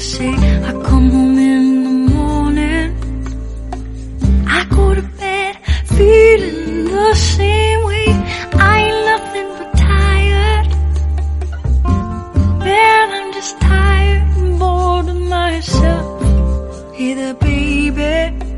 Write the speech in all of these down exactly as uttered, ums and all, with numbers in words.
say I come home in the morning, I go to bed feeling the same way. I ain't nothing but tired. Man, I'm just tired and bored of myself. Hey there, baby,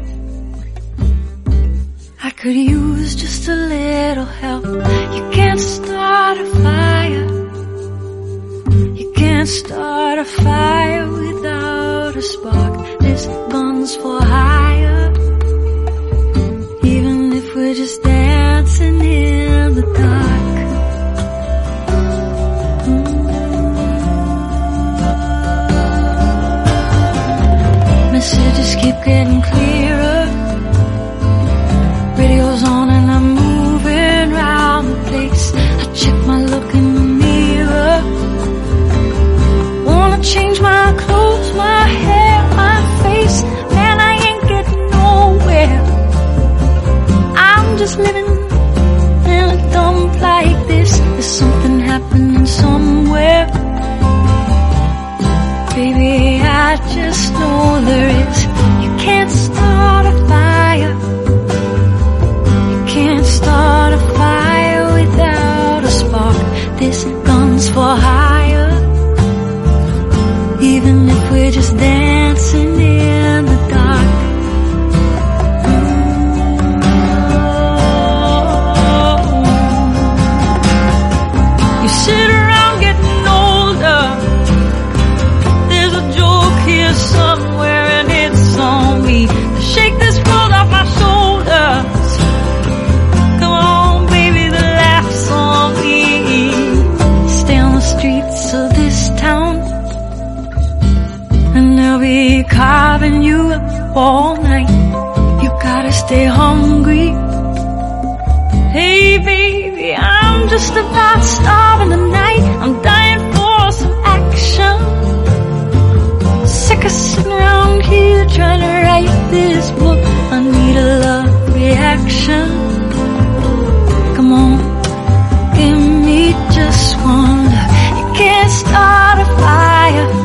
I could use just a little help. You can't start a fire. You can't start a fire without a spark. This gun's for hire. Even if we're just dancing in the dark. Mm. Messages keep getting clearer. Radio's on and I'm moving around the place. I check my look in the mirror. Wanna change my clothes, my hair, my face. Man, I ain't getting nowhere. I'm just living in a dump like this. There's something happening somewhere. Baby, I just know there is. You can't start a fire. Can't start a fire without a spark. This gun's for hire. Even if we're just dancing in the dark. You sit around getting older. There's a joke here somewhere and it's on me to shake this world off my shoulders. Streets of this town, and they'll be carving you up all night. You gotta stay hungry. Hey baby, I'm just about starving tonight. I'm dying for some action. Sick of sitting around here trying to write this book. I need a love reaction. Come on, give me just one look. Can't start a fire.